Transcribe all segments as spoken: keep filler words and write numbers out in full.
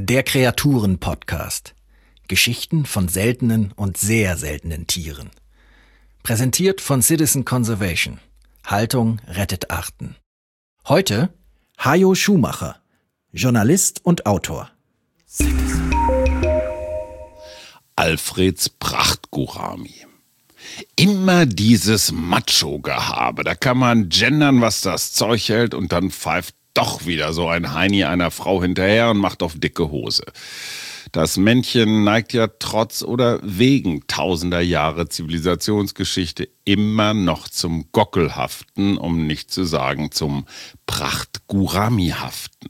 Der Kreaturen-Podcast. Geschichten von seltenen und sehr seltenen Tieren. Präsentiert von Citizen Conservation. Haltung rettet Arten. Heute Hajo Schumacher, Journalist und Autor. Alfreds Prachtgurami. Immer dieses Macho-Gehabe. Da kann man gendern, was das Zeug hält, und dann pfeift doch wieder so ein Heini einer Frau hinterher und macht auf dicke Hose. Das Männchen neigt ja trotz oder wegen tausender Jahre Zivilisationsgeschichte immer noch zum Gockelhaften, um nicht zu sagen zum Prachtgurami-haften.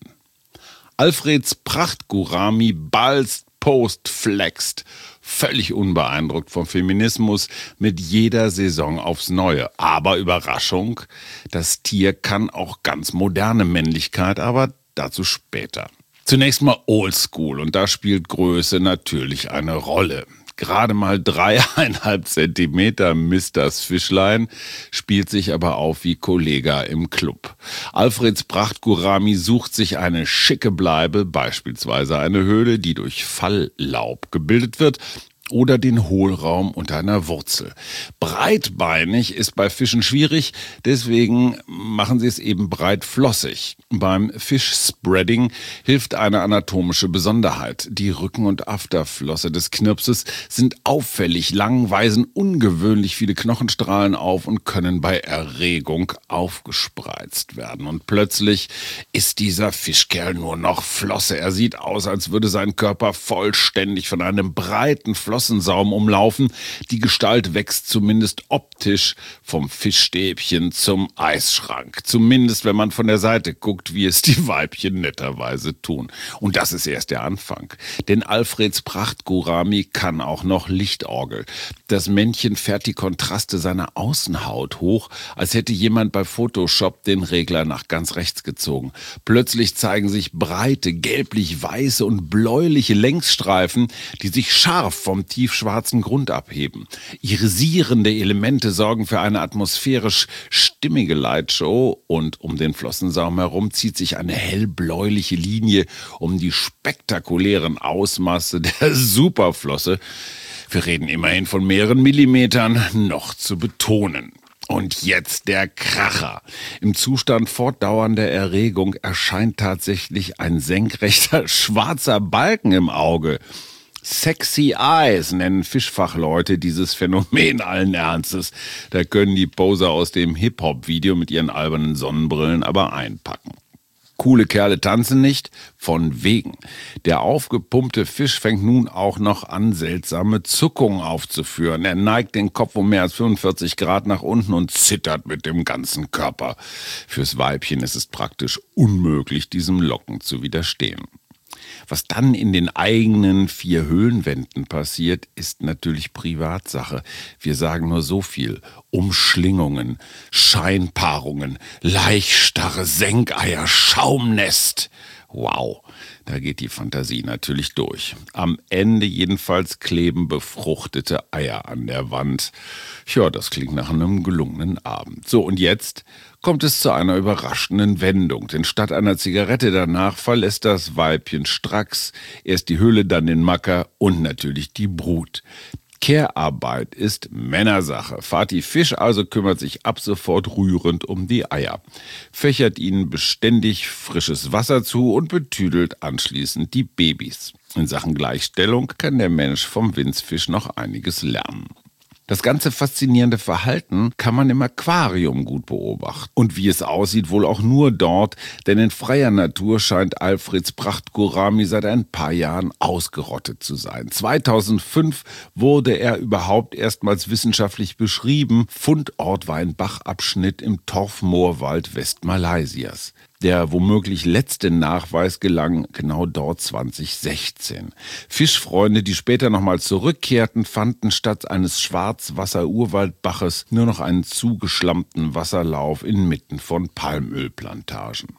Alfreds Prachtgurami balzt, post, flext, völlig unbeeindruckt vom Feminismus, mit jeder Saison aufs Neue. Aber Überraschung, das Tier kann auch ganz moderne Männlichkeit, aber dazu später. Zunächst mal Oldschool, und da spielt Größe natürlich eine Rolle. Gerade mal dreieinhalb Zentimeter misst das Fischlein, spielt sich aber auf wie Kollega im Club. Alfreds Prachtgurami sucht sich eine schicke Bleibe, beispielsweise eine Höhle, die durch Falllaub gebildet wird, oder den Hohlraum unter einer Wurzel. Breitbeinig ist bei Fischen schwierig, deswegen machen sie es eben breitflossig. Beim Fischspreading hilft eine anatomische Besonderheit. Die Rücken- und Afterflosse des Knirpses sind auffällig lang, weisen ungewöhnlich viele Knochenstrahlen auf und können bei Erregung aufgespreizt werden. Und plötzlich ist dieser Fischkerl nur noch Flosse. Er sieht aus, als würde sein Körper vollständig von einem breiten Flossensaum umlaufen. Die Gestalt wächst zumindest optisch vom Fischstäbchen zum Eisschrank. Zumindest, wenn man von der Seite guckt, wie es die Weibchen netterweise tun. Und das ist erst der Anfang. Denn Alfreds Prachtgurami kann auch noch Lichtorgel. Das Männchen fährt die Kontraste seiner Außenhaut hoch, als hätte jemand bei Photoshop den Regler nach ganz rechts gezogen. Plötzlich zeigen sich breite, gelblich-weiße und bläuliche Längsstreifen, die sich scharf vom tiefschwarzen Grund abheben. Irisierende Elemente sorgen für eine atmosphärisch stimmige Lightshow, und um den Flossensaum herum zieht sich eine hellbläuliche Linie, um die spektakulären Ausmaße der Superflosse, wir reden immerhin von mehreren Millimetern, noch zu betonen. Und jetzt der Kracher. Im Zustand fortdauernder Erregung erscheint tatsächlich ein senkrechter schwarzer Balken im Auge. Sexy Eyes nennen Fischfachleute dieses Phänomen allen Ernstes. Da können die Poser aus dem Hip-Hop-Video mit ihren albernen Sonnenbrillen aber einpacken. Coole Kerle tanzen nicht, von wegen. Der aufgepumpte Fisch fängt nun auch noch an, seltsame Zuckungen aufzuführen. Er neigt den Kopf um mehr als fünfundvierzig Grad nach unten und zittert mit dem ganzen Körper. Fürs Weibchen ist es praktisch unmöglich, diesem Locken zu widerstehen. Was dann in den eigenen vier Höhlenwänden passiert, ist natürlich Privatsache. Wir sagen nur so viel: Umschlingungen, Scheinpaarungen, Laichstarre, Senkeier, Schaumnest. Wow, da geht die Fantasie natürlich durch. Am Ende jedenfalls kleben befruchtete Eier an der Wand. Ja, das klingt nach einem gelungenen Abend. So, und jetzt kommt es zu einer überraschenden Wendung. Denn statt einer Zigarette danach verlässt das Weibchen stracks erst die Höhle, dann den Macker und natürlich die Brut. Care-Arbeit ist Männersache. Vati Fisch also kümmert sich ab sofort rührend um die Eier, fächert ihnen beständig frisches Wasser zu und betüdelt anschließend die Babys. In Sachen Gleichstellung kann der Mensch vom Winzfisch noch einiges lernen. Das ganze faszinierende Verhalten kann man im Aquarium gut beobachten. Und wie es aussieht, wohl auch nur dort, denn in freier Natur scheint Alfreds Prachtgurami seit ein paar Jahren ausgerottet zu sein. zweitausendfünf wurde er überhaupt erstmals wissenschaftlich beschrieben. Fundort war ein Bachabschnitt im Torfmoorwald Westmalaysias. Der womöglich letzte Nachweis gelang genau dort zwanzig sechzehn. Fischfreunde, die später nochmal zurückkehrten, fanden statt eines Schwarzwasser-Urwaldbaches nur noch einen zugeschlammten Wasserlauf inmitten von Palmölplantagen.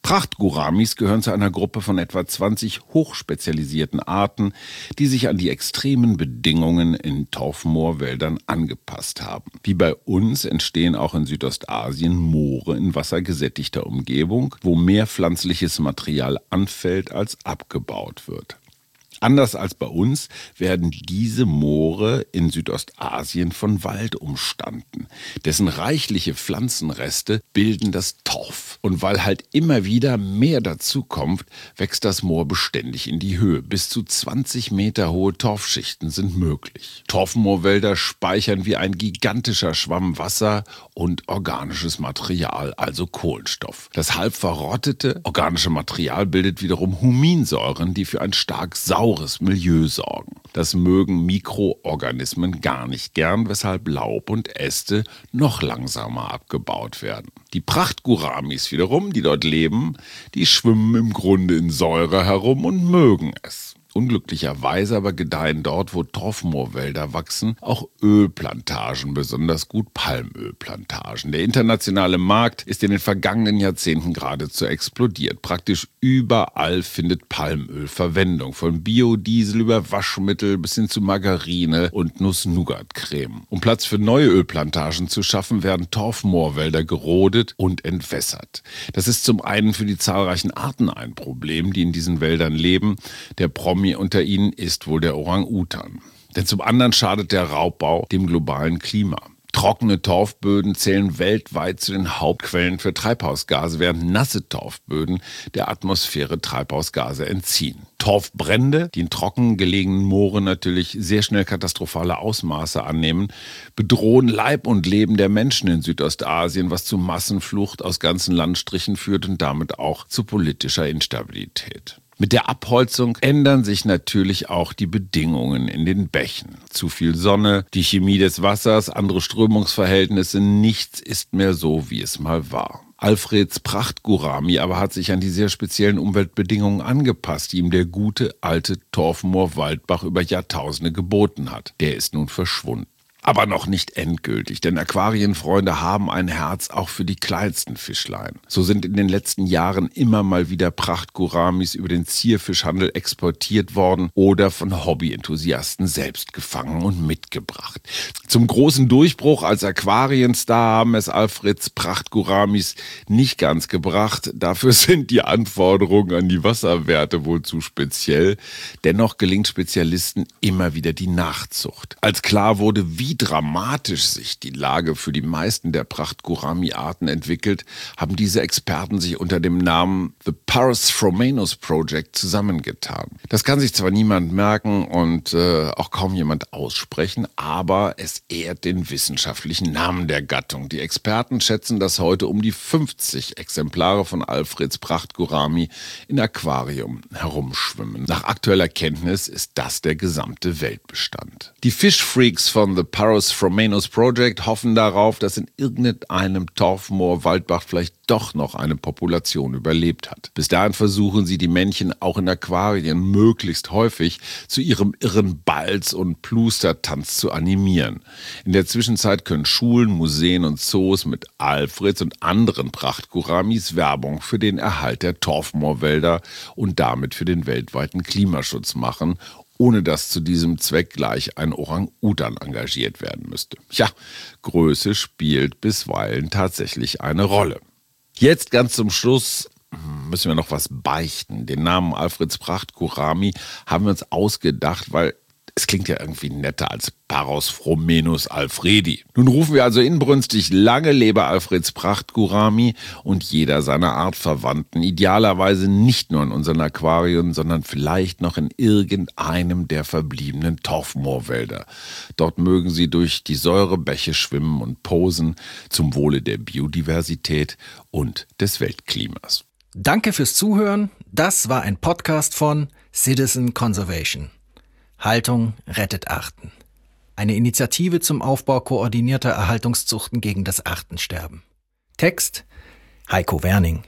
Prachtgouramis gehören zu einer Gruppe von etwa zwanzig hochspezialisierten Arten, die sich an die extremen Bedingungen in Torfmoorwäldern angepasst haben. Wie bei uns entstehen auch in Südostasien Moore in wassergesättigter Umgebung, wo mehr pflanzliches Material anfällt, als abgebaut wird. Anders als bei uns werden diese Moore in Südostasien von Wald umstanden. Dessen reichliche Pflanzenreste bilden das Torf. Und weil halt immer wieder mehr dazukommt, wächst das Moor beständig in die Höhe. Bis zu zwanzig Meter hohe Torfschichten sind möglich. Torfmoorwälder speichern wie ein gigantischer Schwamm Wasser und organisches Material, also Kohlenstoff. Das halb verrottete organische Material bildet wiederum Huminsäuren, die für ein stark saures Milieu sorgen. Das mögen Mikroorganismen gar nicht gern, weshalb Laub und Äste noch langsamer abgebaut werden. Die Prachtgouramis wiederum, die dort leben, die schwimmen im Grunde in Säure herum und mögen es. Unglücklicherweise aber gedeihen dort, wo Torfmoorwälder wachsen, auch Ölplantagen, besonders gut Palmölplantagen. Der internationale Markt ist in den vergangenen Jahrzehnten geradezu explodiert. Praktisch überall findet Palmöl Verwendung, von Biodiesel über Waschmittel bis hin zu Margarine und Nuss-Nougat-Creme. Um Platz für neue Ölplantagen zu schaffen, werden Torfmoorwälder gerodet und entwässert. Das ist zum einen für die zahlreichen Arten ein Problem, die in diesen Wäldern leben. Der Promi unter ihnen ist wohl der Orang-Utan. Denn zum anderen schadet der Raubbau dem globalen Klima. Trockene Torfböden zählen weltweit zu den Hauptquellen für Treibhausgase, während nasse Torfböden der Atmosphäre Treibhausgase entziehen. Torfbrände, die in trocken gelegenen Mooren natürlich sehr schnell katastrophale Ausmaße annehmen, bedrohen Leib und Leben der Menschen in Südostasien, was zu Massenflucht aus ganzen Landstrichen führt und damit auch zu politischer Instabilität. Mit der Abholzung ändern sich natürlich auch die Bedingungen in den Bächen. Zu viel Sonne, die Chemie des Wassers, andere Strömungsverhältnisse, nichts ist mehr so, wie es mal war. Alfreds Prachtgourami aber hat sich an die sehr speziellen Umweltbedingungen angepasst, die ihm der gute alte Torfmoor-Waldbach über Jahrtausende geboten hat. Der ist nun verschwunden. Aber noch nicht endgültig, denn Aquarienfreunde haben ein Herz auch für die kleinsten Fischlein. So sind in den letzten Jahren immer mal wieder Prachtgouramis über den Zierfischhandel exportiert worden oder von Hobbyenthusiasten selbst gefangen und mitgebracht. Zum großen Durchbruch als Aquarienstar haben es Alfreds Prachtgouramis nicht ganz gebracht. Dafür sind die Anforderungen an die Wasserwerte wohl zu speziell. Dennoch gelingt Spezialisten immer wieder die Nachzucht. Als klar wurde, wie dramatisch sich die Lage für die meisten der Prachtgourami-Arten entwickelt, haben diese Experten sich unter dem Namen The Parasfromenus Project zusammengetan. Das kann sich zwar niemand merken und äh, auch kaum jemand aussprechen, aber es ehrt den wissenschaftlichen Namen der Gattung. Die Experten schätzen, dass heute um die fünfzig Exemplare von Alfreds Prachtgourami in Aquarium herumschwimmen. Nach aktueller Kenntnis ist das der gesamte Weltbestand. Die Fischfreaks von The Parasfromenus Project hoffen darauf, dass in irgendeinem Torfmoor-Waldbach vielleicht doch noch eine Population überlebt hat. Bis dahin versuchen sie, die Männchen auch in Aquarien möglichst häufig zu ihrem irren Balz- und Plustertanz zu animieren. In der Zwischenzeit können Schulen, Museen und Zoos mit Alfreds und anderen Prachtgouramis Werbung für den Erhalt der Torfmoorwälder und damit für den weltweiten Klimaschutz machen, ohne dass zu diesem Zweck gleich ein Orang-Utan engagiert werden müsste. Ja, Größe spielt bisweilen tatsächlich eine Rolle. Jetzt ganz zum Schluss müssen wir noch was beichten. Den Namen Alfreds Prachtgourami haben wir uns ausgedacht, weil es klingt ja irgendwie netter als Parasfromenus alfredi. Nun rufen wir also inbrünstig: lange lebe Alfreds Prachtgourami und jeder seiner Artverwandten. Idealerweise nicht nur in unseren Aquarien, sondern vielleicht noch in irgendeinem der verbliebenen Torfmoorwälder. Dort mögen sie durch die Säurebäche schwimmen und posen zum Wohle der Biodiversität und des Weltklimas. Danke fürs Zuhören. Das war ein Podcast von Citizen Conservation. Haltung rettet Arten. Eine Initiative zum Aufbau koordinierter Erhaltungszuchten gegen das Artensterben. Text Heiko Werning.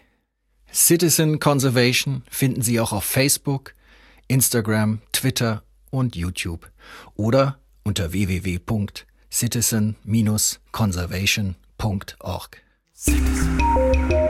Citizen Conservation finden Sie auch auf Facebook, Instagram, Twitter und YouTube oder unter w w w punkt citizen Bindestrich conservation punkt org. Citizen.